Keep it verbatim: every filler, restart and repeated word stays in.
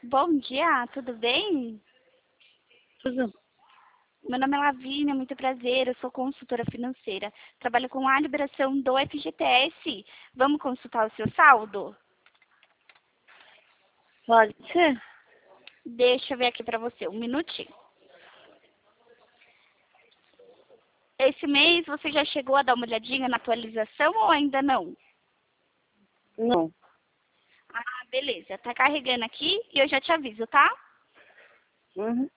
Bom dia, tudo bem? Tudo. Meu nome é Lavínia, muito prazer, eu sou consultora financeira. Trabalho com a liberação do F G T S. Vamos consultar o seu saldo? Pode ser? Deixa eu ver aqui para você, um minutinho. Esse mês você já chegou a dar uma olhadinha na atualização ou ainda não? Não. Ah, beleza, tá carregando aqui e eu já te aviso, tá? Uhum.